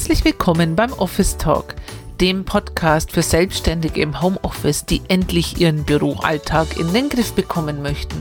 Herzlich willkommen beim Office Talk, dem Podcast für Selbstständige im Homeoffice, die endlich ihren Büroalltag in den Griff bekommen möchten.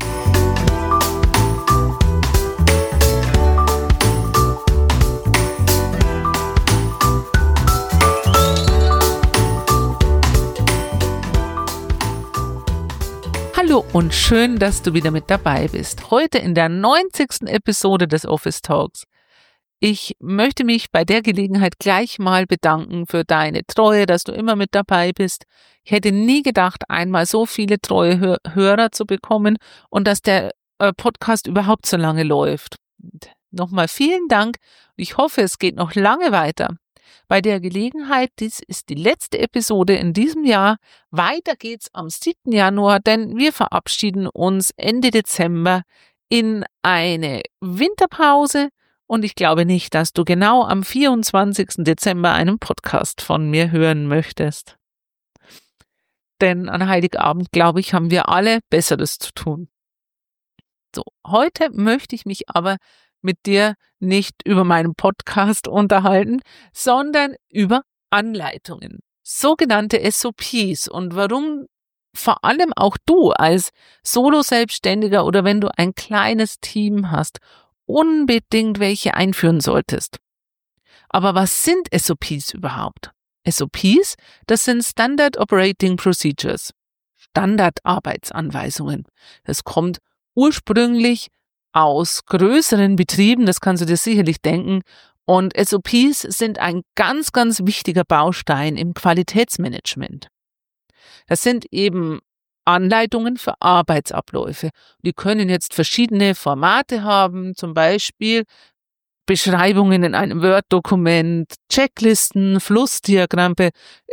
Hallo und schön, dass du wieder mit dabei bist. Heute in der 90. Episode des Office Talks. Ich möchte mich bei der Gelegenheit gleich mal bedanken für deine Treue, dass du immer mit dabei bist. Ich hätte nie gedacht, einmal so viele treue Hörer zu bekommen und dass der Podcast überhaupt so lange läuft. Und nochmal vielen Dank. Ich hoffe, es geht noch lange weiter. Bei der Gelegenheit, dies ist die letzte Episode in diesem Jahr. Weiter geht's am 7. Januar, denn wir verabschieden uns Ende Dezember in eine Winterpause. Und ich glaube nicht, dass du genau am 24. Dezember einen Podcast von mir hören möchtest. Denn an Heiligabend, glaube ich, haben wir alle Besseres zu tun. So, heute möchte ich mich aber mit dir nicht über meinen Podcast unterhalten, sondern über Anleitungen, sogenannte SOPs und warum vor allem auch du als Solo-Selbstständiger oder wenn du ein kleines Team hast, unbedingt welche einführen solltest. Aber was sind SOPs überhaupt? SOPs, das sind Standard Operating Procedures, Standardarbeitsanweisungen. Das kommt ursprünglich aus größeren Betrieben, das kannst du dir sicherlich denken. Und SOPs sind ein ganz, ganz wichtiger Baustein im Qualitätsmanagement. Das sind eben Anleitungen für Arbeitsabläufe. Die können jetzt verschiedene Formate haben, zum Beispiel Beschreibungen in einem Word-Dokument, Checklisten, Flussdiagramme,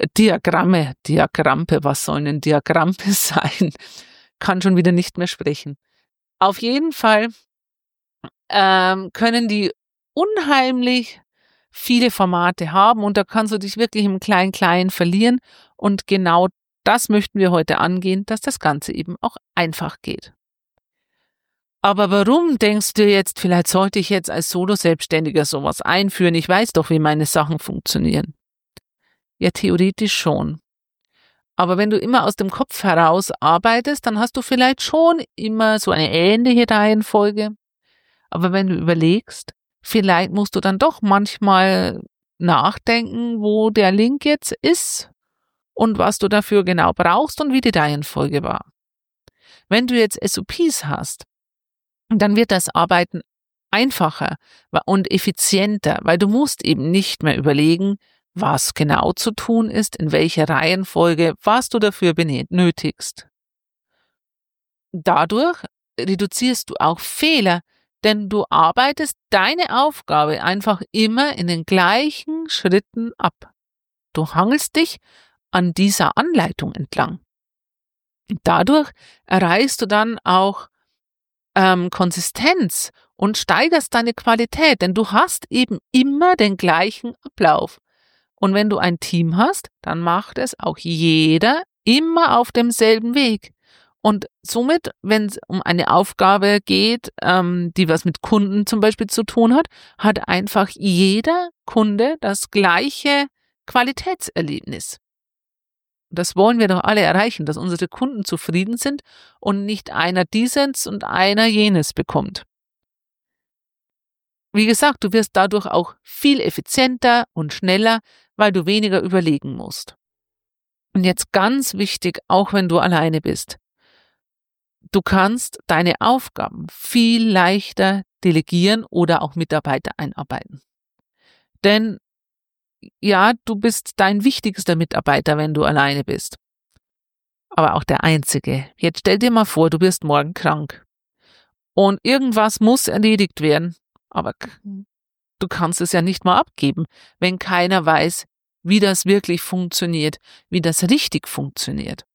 was sollen denn Diagramme sein? Kann schon wieder nicht mehr sprechen. Auf jeden Fall können die unheimlich viele Formate haben und da kannst du dich wirklich im Klein-Klein verlieren und genau das möchten wir heute angehen, dass das Ganze eben auch einfach geht. Aber warum denkst du jetzt, vielleicht sollte ich jetzt als Solo-Selbstständiger sowas einführen? Ich weiß doch, wie meine Sachen funktionieren. Ja, theoretisch schon. Aber wenn du immer aus dem Kopf heraus arbeitest, dann hast du vielleicht schon immer so eine ähnliche Reihenfolge. Aber wenn du überlegst, vielleicht musst du dann doch manchmal nachdenken, wo der Link jetzt ist und was du dafür genau brauchst und wie die Reihenfolge war. Wenn du jetzt SOPs hast, dann wird das Arbeiten einfacher und effizienter, weil du musst eben nicht mehr überlegen, was genau zu tun ist, in welcher Reihenfolge, was du dafür benötigst. Dadurch reduzierst du auch Fehler, denn du arbeitest deine Aufgabe einfach immer in den gleichen Schritten ab. Du hangelst dich an dieser Anleitung entlang. Dadurch erreichst du dann auch Konsistenz und steigerst deine Qualität, denn du hast eben immer den gleichen Ablauf. Und wenn du ein Team hast, dann macht es auch jeder immer auf demselben Weg. Und somit, wenn es um eine Aufgabe geht, die was mit Kunden zum Beispiel zu tun hat, hat einfach jeder Kunde das gleiche Qualitätserlebnis. Das wollen wir doch alle erreichen, dass unsere Kunden zufrieden sind und nicht einer dieses und einer jenes bekommt. Wie gesagt, du wirst dadurch auch viel effizienter und schneller, weil du weniger überlegen musst. Und jetzt ganz wichtig, auch wenn du alleine bist. Du kannst deine Aufgaben viel leichter delegieren oder auch Mitarbeiter einarbeiten. Denn ja, du bist dein wichtigster Mitarbeiter, wenn du alleine bist. Aber auch der einzige. Jetzt stell dir mal vor, du wirst morgen krank. Und irgendwas muss erledigt werden. Aber du kannst es ja nicht mal abgeben, wenn keiner weiß, wie das wirklich funktioniert, wie das richtig funktioniert.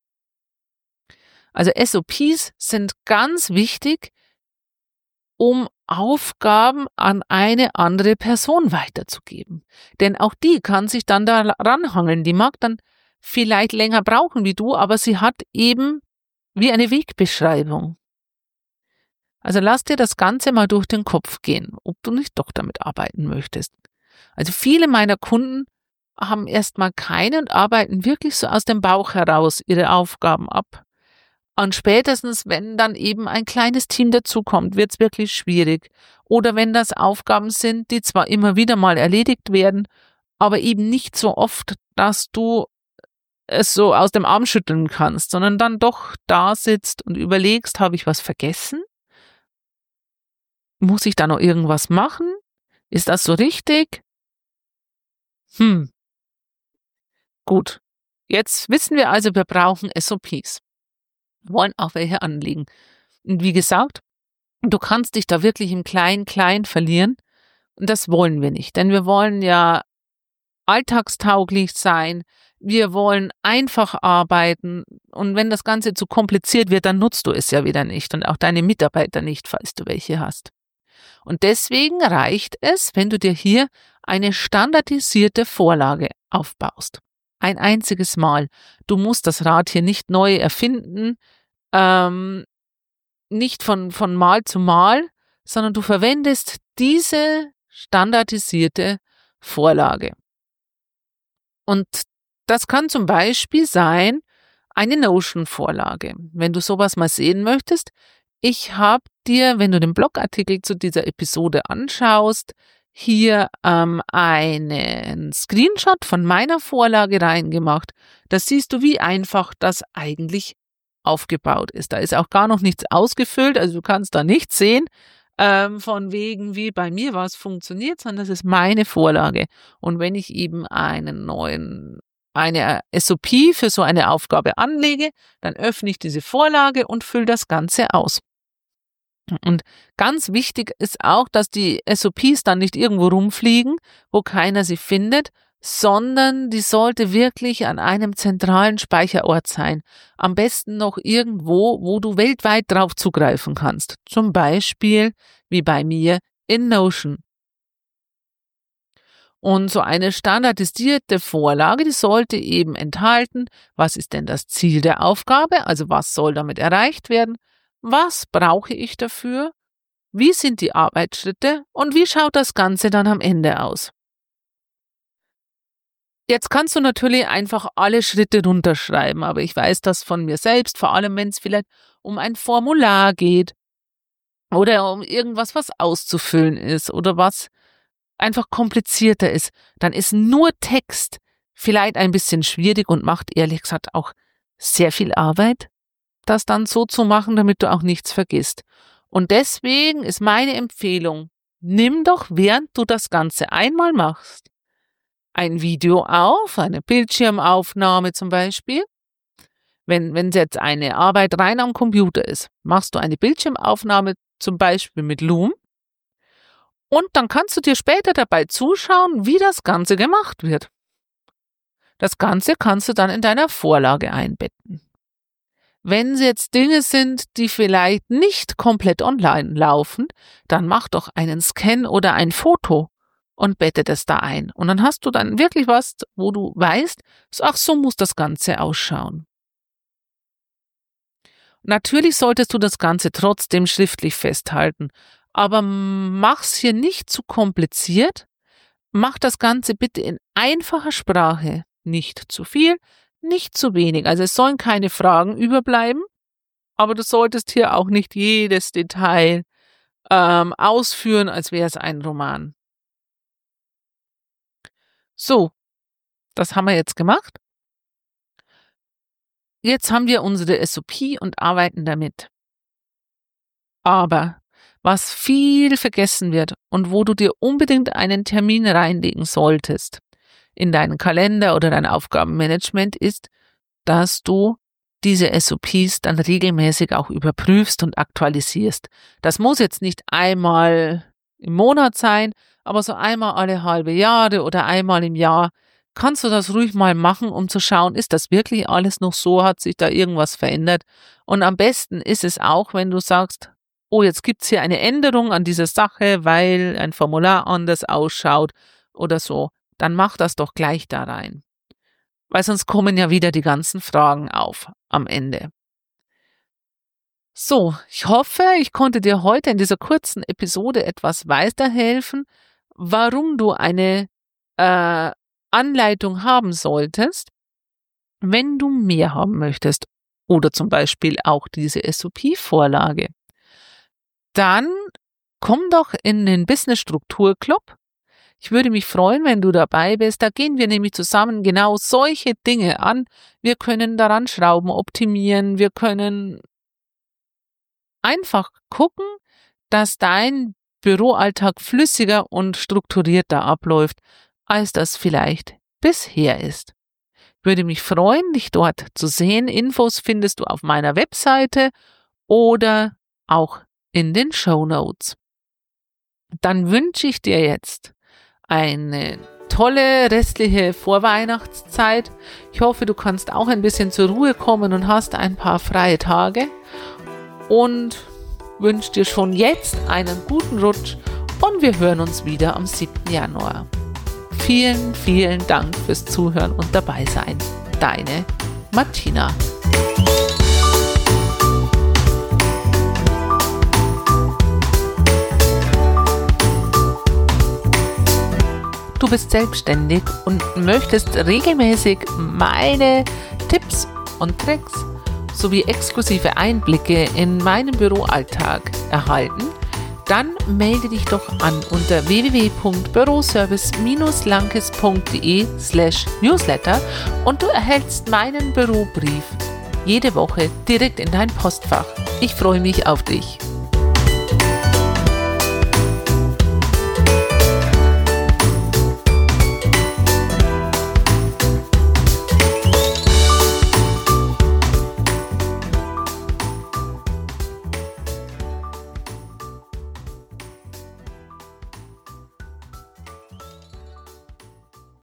Also SOPs sind ganz wichtig, um Aufgaben an eine andere Person weiterzugeben. Denn auch die kann sich dann da ranhangeln. Die mag dann vielleicht länger brauchen wie du, aber sie hat eben wie eine Wegbeschreibung. Also lass dir das Ganze mal durch den Kopf gehen, ob du nicht doch damit arbeiten möchtest. Also viele meiner Kunden haben erstmal keine und arbeiten wirklich so aus dem Bauch heraus ihre Aufgaben ab. Und spätestens, wenn dann eben ein kleines Team dazukommt, wird es wirklich schwierig. Oder wenn das Aufgaben sind, die zwar immer wieder mal erledigt werden, aber eben nicht so oft, dass du es so aus dem Arm schütteln kannst, sondern dann doch da sitzt und überlegst, habe ich was vergessen? Muss ich da noch irgendwas machen? Ist das so richtig? Gut. Jetzt wissen wir also, wir brauchen SOPs. Wir wollen auch welche anlegen. Und wie gesagt, du kannst dich da wirklich im Klein-Klein verlieren. Und das wollen wir nicht, denn wir wollen ja alltagstauglich sein. Wir wollen einfach arbeiten. Und wenn das Ganze zu kompliziert wird, dann nutzt du es ja wieder nicht und auch deine Mitarbeiter nicht, falls du welche hast. Und deswegen reicht es, wenn du dir hier eine standardisierte Vorlage aufbaust. Ein einziges Mal. Du musst das Rad hier nicht neu erfinden, nicht von Mal zu Mal, sondern du verwendest diese standardisierte Vorlage. Und das kann zum Beispiel sein eine Notion-Vorlage. Wenn du sowas mal sehen möchtest, ich habe dir, wenn du den Blogartikel zu dieser Episode anschaust, hier einen Screenshot von meiner Vorlage reingemacht. Da siehst du, wie einfach das eigentlich aufgebaut ist. Da ist auch gar noch nichts ausgefüllt, also du kannst da nichts sehen, von wegen, wie bei mir was funktioniert, sondern das ist meine Vorlage. Und wenn ich eben eine SOP für so eine Aufgabe anlege, dann öffne ich diese Vorlage und fülle das Ganze aus. Und ganz wichtig ist auch, dass die SOPs dann nicht irgendwo rumfliegen, wo keiner sie findet, sondern die sollte wirklich an einem zentralen Speicherort sein. Am besten noch irgendwo, wo du weltweit drauf zugreifen kannst. Zum Beispiel, wie bei mir, in Notion. Und so eine standardisierte Vorlage, die sollte eben enthalten, was ist denn das Ziel der Aufgabe, also was soll damit erreicht werden, was brauche ich dafür, wie sind die Arbeitsschritte und wie schaut das Ganze dann am Ende aus. Jetzt kannst du natürlich einfach alle Schritte runterschreiben, aber ich weiß das von mir selbst, vor allem wenn es vielleicht um ein Formular geht oder um irgendwas, was auszufüllen ist oder was einfach komplizierter ist, dann ist nur Text vielleicht ein bisschen schwierig und macht ehrlich gesagt auch sehr viel Arbeit, das dann so zu machen, damit du auch nichts vergisst. Und deswegen ist meine Empfehlung, nimm doch, während du das Ganze einmal machst, ein Video auf, eine Bildschirmaufnahme zum Beispiel. Wenn es jetzt eine Arbeit rein am Computer ist, machst du eine Bildschirmaufnahme zum Beispiel mit Loom und dann kannst du dir später dabei zuschauen, wie das Ganze gemacht wird. Das Ganze kannst du dann in deiner Vorlage einbetten. Wenn es jetzt Dinge sind, die vielleicht nicht komplett online laufen, dann mach doch einen Scan oder ein Foto und bette das da ein. Und dann hast du dann wirklich was, wo du weißt, ach, so muss das Ganze ausschauen. Natürlich solltest du das Ganze trotzdem schriftlich festhalten, aber mach's hier nicht zu kompliziert. Mach das Ganze bitte in einfacher Sprache. Nicht zu viel, nicht zu wenig. Also es sollen keine Fragen überbleiben, aber du solltest hier auch nicht jedes Detail ausführen, als wäre es ein Roman. So, das haben wir jetzt gemacht. Jetzt haben wir unsere SOP und arbeiten damit. Aber was viel vergessen wird und wo du dir unbedingt einen Termin reinlegen solltest in deinen Kalender oder dein Aufgabenmanagement ist, dass du diese SOPs dann regelmäßig auch überprüfst und aktualisierst. Das muss jetzt nicht einmal im Monat sein, aber so einmal alle halbe Jahre oder einmal im Jahr kannst du das ruhig mal machen, um zu schauen, ist das wirklich alles noch so, hat sich da irgendwas verändert? Und am besten ist es auch, wenn du sagst, oh, jetzt gibt's hier eine Änderung an dieser Sache, weil ein Formular anders ausschaut oder so, dann mach das doch gleich da rein. Weil sonst kommen ja wieder die ganzen Fragen auf am Ende. So, ich hoffe, ich konnte dir heute in dieser kurzen Episode etwas weiterhelfen, warum du eine Anleitung haben solltest, wenn du mehr haben möchtest oder zum Beispiel auch diese SOP-Vorlage. Dann komm doch in den Business-Struktur-Club. Ich würde mich freuen, wenn du dabei bist. Da gehen wir nämlich zusammen genau solche Dinge an. Wir können daran schrauben, optimieren. Wir können einfach gucken, dass dein Büroalltag flüssiger und strukturierter abläuft, als das vielleicht bisher ist. Ich würde mich freuen, dich dort zu sehen. Infos findest du auf meiner Webseite oder auch in den Shownotes. Dann wünsche ich dir jetzt eine tolle restliche Vorweihnachtszeit. Ich hoffe, du kannst auch ein bisschen zur Ruhe kommen und hast ein paar freie Tage. Und wünsche dir schon jetzt einen guten Rutsch und wir hören uns wieder am 7. Januar. Vielen, vielen Dank fürs Zuhören und dabei sein. Deine Martina. Du bist selbstständig und möchtest regelmäßig meine Tipps und Tricks sowie exklusive Einblicke in meinen Büroalltag erhalten, dann melde dich doch an unter www.büroservice-lankes.de/newsletter und du erhältst meinen Bürobrief jede Woche direkt in dein Postfach. Ich freue mich auf dich.